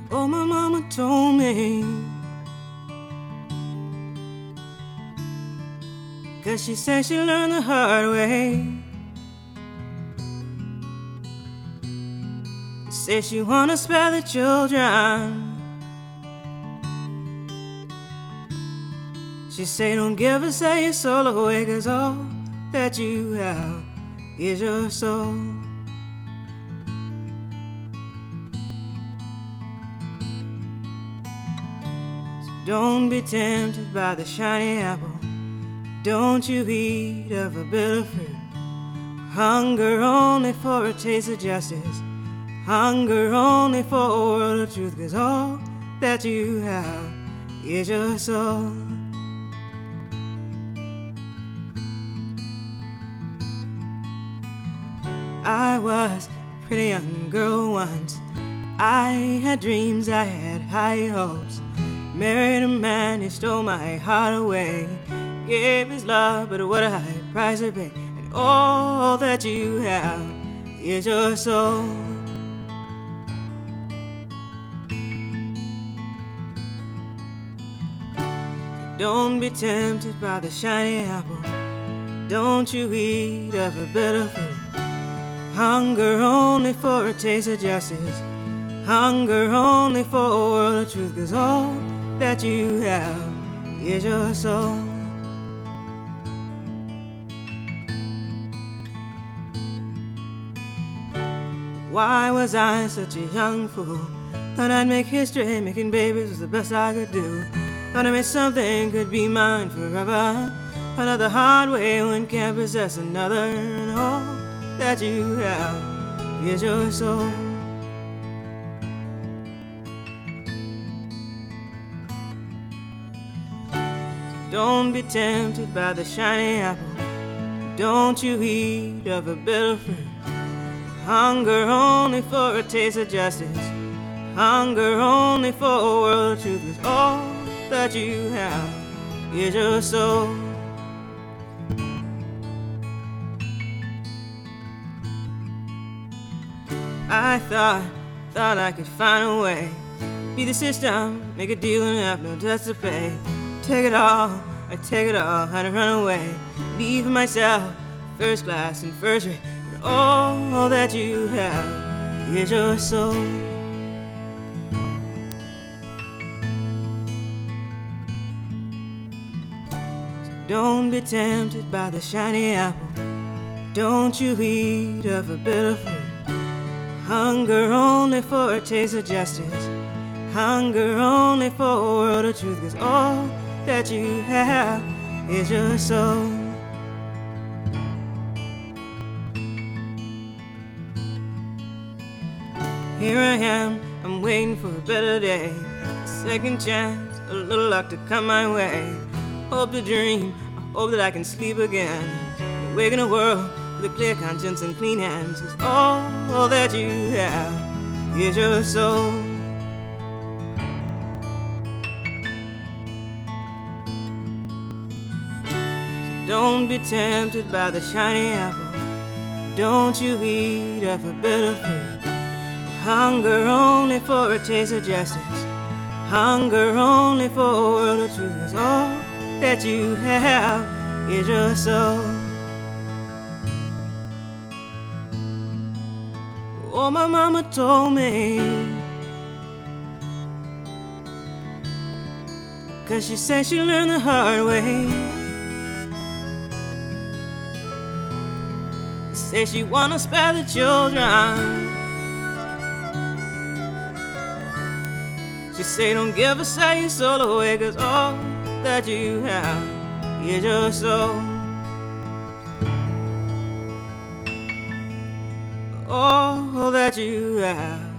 Oh, my mama told me, 'cause she said she learned the hard way. Say she wanna spare the children. She say don't give us your soul away, 'cause all that you have is your soul. So don't be tempted by the shiny apple. Don't you eat of a bitter fruit. Hunger only for a taste of justice. Hunger only for a world of truth, 'cause all that you have is your soul. I was a pretty young girl once. I had dreams, I had high hopes. Married a man who stole my heart away. Gave his love, but what a high price to pay. And all that you have is your soul. Don't be tempted by the shiny apple. Don't you eat of a bitter fruit. Hunger only for a taste of justice. Hunger only for a world of truth, 'cause all that you have is your soul. Why was I such a young fool? Thought I'd make history, making babies was the best I could do. Thought I made something could be mine forever. Found out the hard way, one can't possess another, and all that you have is your soul. Don't be tempted by the shiny apple. Don't you eat of a bitter fruit. Hunger only for a taste of justice. Hunger only for a world of truth, 'cause all that you have is your soul. I thought I could find a way. Be the system, make a deal and have no debts to pay. Take it all, I take it all, had to run away. Leave myself, first class and first rate. But all that you have is your soul. So don't be tempted by the shiny apple. Don't you eat of a bitter fruit. Hunger only for a taste of justice. Hunger only for a world of truth, 'cause all that you have is your soul. Here I am, I'm waiting for a better day. A second chance, a little luck to come my way. Hope to dream, I hope that I can sleep again. Awake in a world with a clear conscience and clean hands, 'cause all that you have is your soul. So don't be tempted by the shiny apple. Don't you eat of a bitter fruit. Hunger only for a taste of justice. Hunger only for a world of truth, 'cause all that you have is your soul. Oh, my mama told me, 'cause she said she learned the hard way. Say she wanna spare the children. She say don't give us your soul away, 'cause all that you have is your soul. All that you have,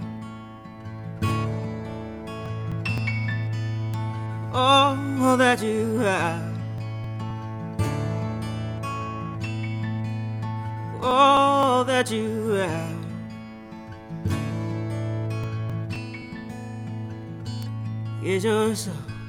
all that you have, all that you have is your soul.